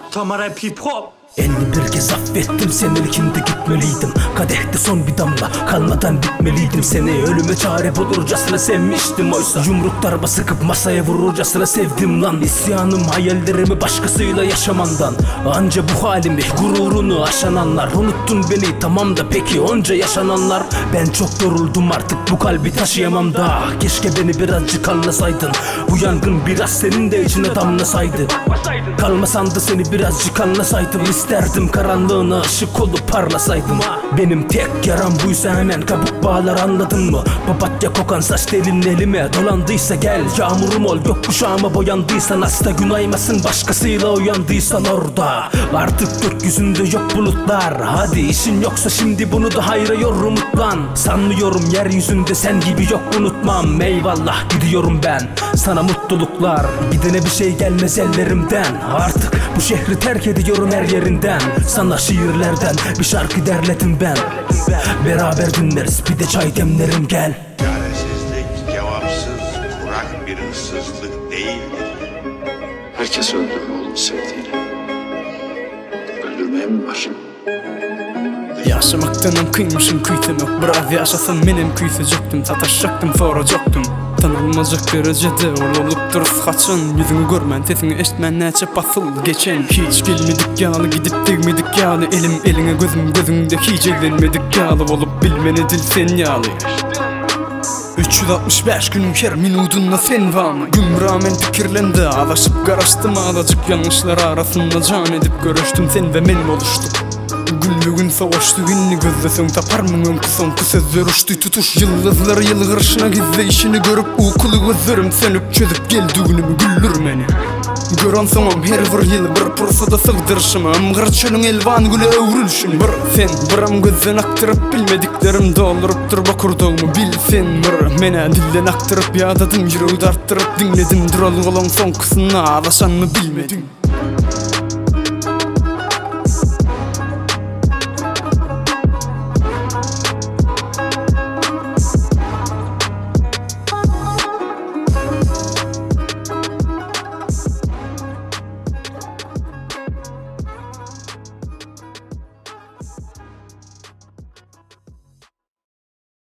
Tamara hip hop. 51 kez affettim seni, ilkinde gitmeliydim. Kadehte son bir damla kalmadan bitmeliydim. Seni ölüme çare bulurcasına sevmiştim. Oysa yumruk darba sıkıp masaya vururcasına sevdim lan. İsyanım hayallerimi başkasıyla yaşamandan. Anca bu halimi gururunu aşananlar. Unuttun beni tamam da peki onca yaşananlar. Ben çok yoruldum artık bu kalbi taşıyamam da. Keşke beni birazcık anlasaydın. Bu yangın biraz senin de içine damlasaydı. Kalmasan da seni birazcık anlasaydım. İsterdim karanlığına ışık olup parlasaydım. Benim tek yaram buysa hemen kabuk bağlar, anladın mı? Papatya kokan saç telin elime dolandıysa gel. Yağmurum ol gökkuşağıma boyandıysan, hasta gün aymasın başkasıyla uyandıysan orada. Artık gökyüzünde yok bulutlar. Hadi işin yoksa şimdi bunu da hayra yor umutlan. Sanmıyorum yeryüzünde sen gibi yok unutmam. Eyvallah gidiyorum ben sana mutluluklar. Gidene bir şey gelmez ellerimden. Artık bu şehri terk ediyorum her yerinden. Sana şiirlerden bir şarkı derledim ben. Beraber dinleriz bir de çay demlerim gel. Çaresizlik cevapsız kurak bir ıssızlık değildir. Herkes öldürür oğlum sevdiğini. Öldürmeye mi var? Yaşamaktanım kıymışım kuytum yok. Biraz yaşasam benim kuysacaktım. Sataşacaktım soracaktım. Tanınmazcak derecede olup duruz kaçın. Yüzünü görmen sesini eşitmen neçe basıl geçen. Hiç gelmedik yağlı gidip degmedik yağlı. Elim eline gözüm gözünde hiç eğlenmedik yağlı. Olup bilmeni dil sen yağlı. 365 günün her minutunda sen var mı? Gün rağmen fikirlendi, ağlaşıp karıştım. Ağlacık yanlışlar arasında can edip görüştüm. Sen ve men oluştuk. Günlüğün savaştı günlü gözlesin tapar mı önkü sözler uçtu tutuş. Yıldızları yıl kırışına gizle işini görüp ukulu gözlerim sönüp çözüp geldiğinimi güldür beni. Gören sonum her bir yıl bir pursada sığdırışımı. Amgır çölün elvan gülü övrülüşünü. Bir sen biram gözden aktırıp bilmediklerim doldurup dur bakurduğumu bil sen. Bir mene dilden aktırıp yadadım yüreği darttırıp dinledim. Duralım olan son kısmına ağlaşan mı bilmedim.